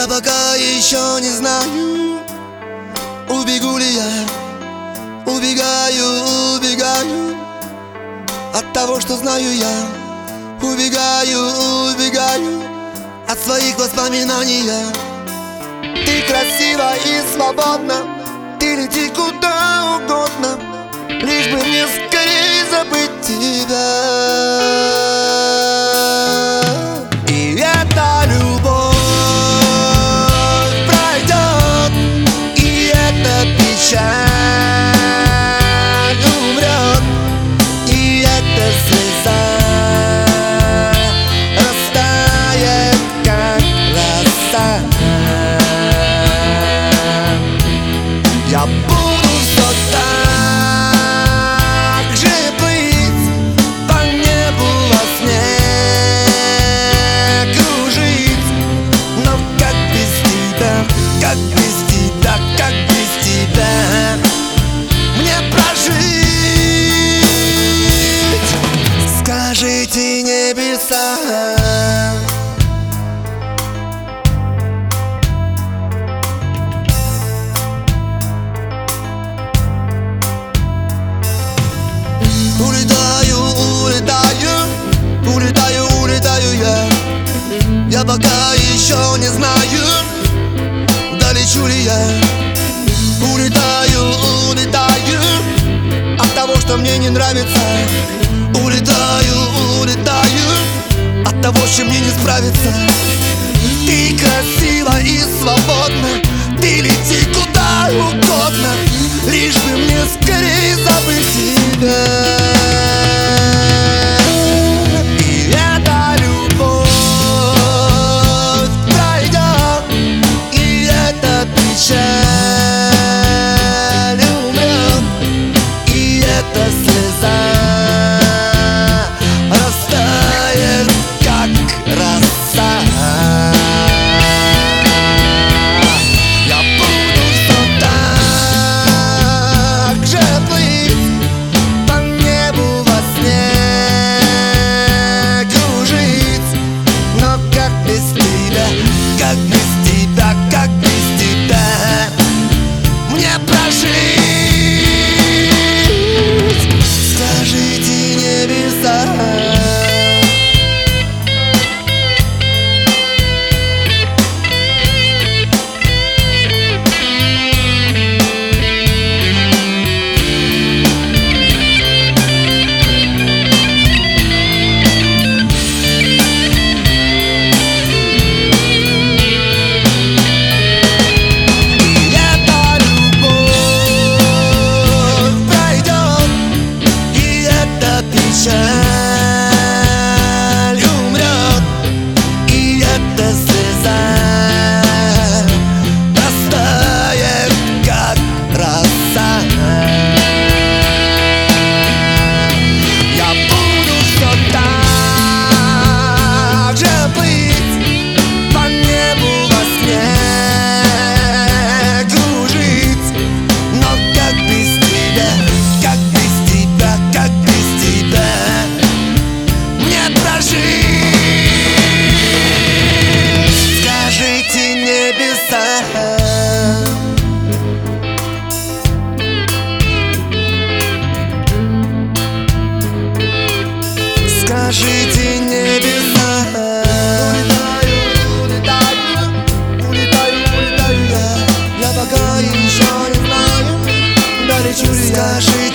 Я пока еще не знаю, убегу ли я. Убегаю, убегаю от того, что знаю я. Убегаю, убегаю от своих воспоминаний. Ты красива и свободна, ты лети куда угодно, лишь бы мне скорее забыть тебя. И эта любовь пройдет, и эта печаль умрет, и эта слеза растает, как роса. Я буду все так же плыть по небу во сне, кружить. Но как без тебя, как без тебя, как без тебя мне прожить? Скажите, небеса. Улетаю, улетаю, улетаю, улетаю я. Я пока еще не знаю, долечу ли я. Улетаю, улетаю от того, что мне не нравится. Улетаю, улетаю от того, с чем мне не справиться. Ты красива и свободна, ты лети куда угодно, лишь бы мне скорее забыть тебя. И эта любовь пройдет, и эта печаль умрет, и эта слеза растает, как роса. Как без тебя, как без тебя мне прожить? Скажите, небеса. Печаль умрет, и эта слеза растает, как роса. Я буду все так же плыть по небу во сне, кружить. Но как без тебя, как без тебя, как без тебя мне прожить? Скажите, небеса. Скажите, небеса. Улетаю, улетаю, улетаю, улетаю я. Я пока еще не знаю, долечу ли я.